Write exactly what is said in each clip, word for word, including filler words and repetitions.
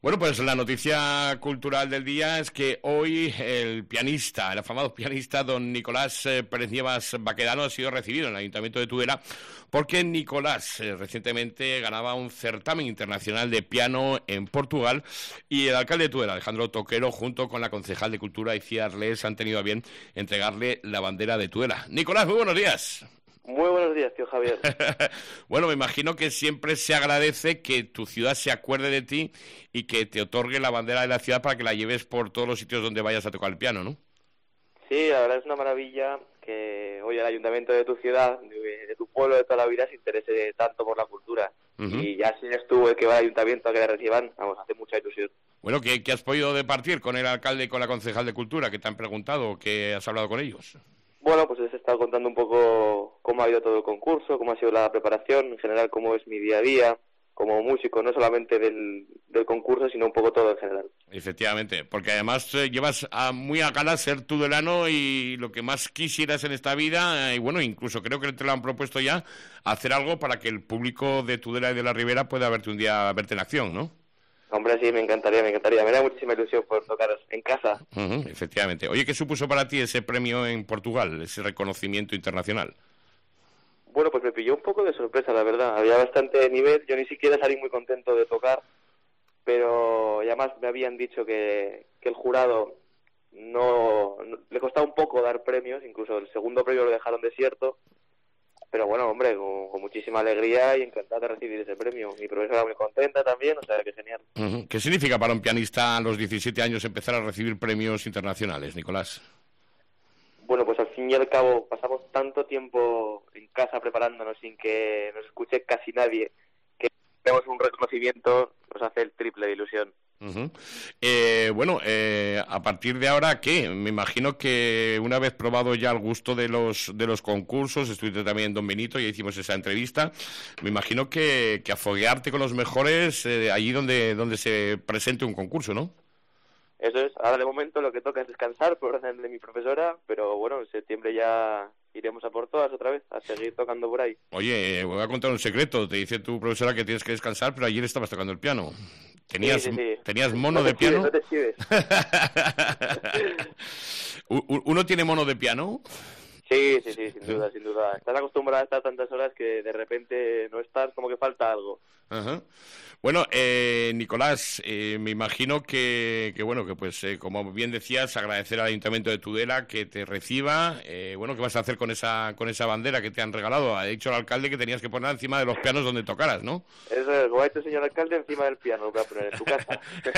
Bueno, pues la noticia cultural del día es que hoy el pianista, el afamado pianista don Nicolás eh, Pérez Nievas Baquedano ha sido recibido en el Ayuntamiento de Tudela porque Nicolás eh, recientemente ganaba un certamen internacional de piano en Portugal y el alcalde de Tudela, Alejandro Toquero, junto con la concejal de Cultura Icía Arlés, han tenido a bien entregarle la bandera de Tudela. Nicolás, muy buenos días. Muy buenos días, tío Javier. Bueno, me imagino que siempre se agradece que tu ciudad se acuerde de ti y que te otorgue la bandera de la ciudad para que la lleves por todos los sitios donde vayas a tocar el piano, ¿no? Sí, la verdad es una maravilla que hoy el ayuntamiento de tu ciudad, de, de tu pueblo de toda la vida, se interese tanto por la cultura. Uh-huh. Y ya si eres tú el que va al ayuntamiento a que la reciban, vamos, hace mucha ilusión. Bueno, ¿qué, qué has podido departir con el alcalde y con la concejal de Cultura? ¿Qué te han preguntado? ¿Qué has hablado con ellos? Bueno, pues les he estado contando un poco cómo ha ido todo el concurso, cómo ha sido la preparación, en general cómo es mi día a día, como músico, no solamente del, del concurso, sino un poco todo en general. Efectivamente, porque además eh, llevas a, muy a gala ser tudelano y lo que más quisieras en esta vida, eh, y bueno, incluso creo que te lo han propuesto ya, hacer algo para que el público de Tudela y de la Ribera pueda verte un día, verte en acción, ¿no? Hombre, sí, me encantaría, me encantaría. Me da muchísima ilusión poder tocar en casa. Uh-huh, efectivamente. Oye, ¿qué supuso para ti ese premio en Portugal, ese reconocimiento internacional? Bueno, pues me pilló un poco de sorpresa, la verdad. Había bastante nivel, yo ni siquiera salí muy contento de tocar, pero además me habían dicho que, que el jurado no, no le costaba un poco dar premios, incluso el segundo premio lo dejaron desierto. Pero bueno, hombre, con, con muchísima alegría y encantada de recibir ese premio. Mi profesora muy contenta también, o sea, que genial. Uh-huh. ¿Qué significa para un pianista a los diecisiete años empezar a recibir premios internacionales, Nicolás? Bueno, pues al fin y al cabo pasamos tanto tiempo en casa preparándonos sin que nos escuche casi nadie, que tenemos un reconocimiento, nos hace el triple de ilusión. Uh-huh. Eh, bueno, eh, a partir de ahora, ¿qué? Me imagino que una vez probado ya el gusto de los de los concursos, estuviste también en Don Benito y hicimos esa entrevista, me imagino que, que a foguearte con los mejores eh, allí donde, donde se presente un concurso, ¿no? Eso es, ahora de momento lo que toca es descansar por orden de mi profesora, pero bueno, en septiembre ya iremos a por todas otra vez, a seguir tocando por ahí. Oye, voy a contar un secreto, te dice tu profesora que tienes que descansar, pero ayer estabas tocando el piano. ¿Tenías, sí, sí, sí. ¿tenías mono no de chives, piano? No te chives. ¿Uno tiene mono de piano? Sí, sí, sí, sin duda, sin duda. Estás acostumbrado a estar tantas horas que de repente no estás, como que falta algo. Ajá. Bueno, eh, Nicolás, eh, me imagino que, que bueno, que pues eh, como bien decías, agradecer al Ayuntamiento de Tudela que te reciba. Eh, bueno, ¿qué vas a hacer con esa con esa bandera que te han regalado? Ha dicho el alcalde que tenías que ponerla encima de los pianos donde tocaras, ¿no? Eso es, como ha dicho el señor alcalde, encima del piano, lo voy a poner en tu casa.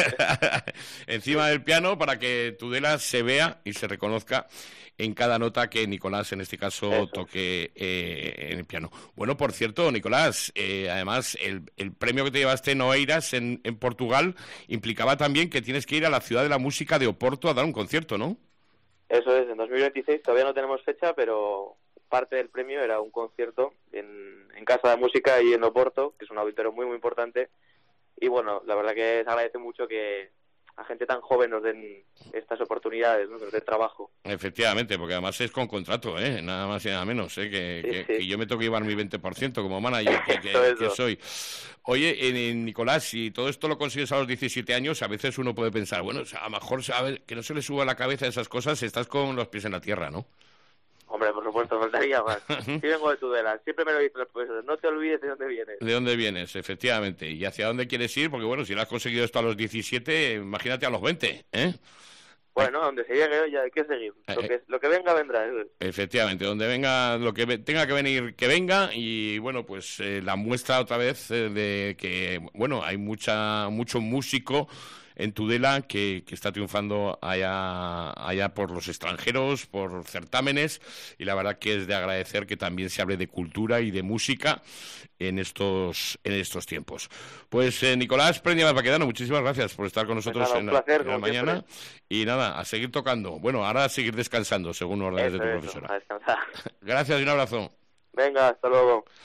Encima del piano para que Tudela se vea y se reconozca en cada nota que Nicolás, en este caso, Eso. toque eh, en el piano. Bueno, por cierto, Nicolás, eh, además, el, el premio que te llevaste en Oeiras, en, en Portugal, implicaba también que tienes que ir a la ciudad de la música de Oporto a dar un concierto, ¿no? Eso es, en dos mil veintiséis todavía no tenemos fecha, pero parte del premio era un concierto en, en Casa de Música y en Oporto, que es un auditorio muy, muy importante. Y bueno, la verdad que se agradece mucho que a gente tan joven nos den estas oportunidades, ¿no? Que nos den trabajo. Efectivamente, porque además es con contrato, ¿eh? Nada más y nada menos, ¿eh? Que, sí, que, sí. que yo me tengo que llevar mi veinte por ciento como manager que, que, que soy. Oye, eh, Nicolás, si todo esto lo consigues a los diecisiete años, a veces uno puede pensar, bueno, a lo mejor sabe, que no se le suba a la cabeza esas cosas, estás con los pies en la tierra, ¿no? Hombre, por supuesto, faltaría más. Sí vengo de Tudela, siempre me lo dicen los profesores, no te olvides de dónde vienes. De dónde vienes, efectivamente, y hacia dónde quieres ir, porque bueno, si lo has conseguido esto a los diecisiete, imagínate a los veinte, ¿eh? Bueno, donde se llegue ya hay que seguir, lo que, lo que venga vendrá. ¿eh? Efectivamente, donde venga, lo que tenga que venir, que venga, y bueno, pues eh, la muestra otra vez eh, de que, bueno, hay mucha mucho músico en Tudela que, que está triunfando allá, allá por los extranjeros, por certámenes, y la verdad que es de agradecer que también se hable de cultura y de música en estos en estos tiempos. Pues eh, Nicolás Pérez Nievas Baquedano, muchísimas gracias por estar con nosotros pues nada, en, placer, en la mañana siempre. Y nada, a seguir tocando. Bueno, ahora a seguir descansando, según órdenes de tu eso, profesora. A descansar. Gracias y un abrazo. Venga, hasta luego.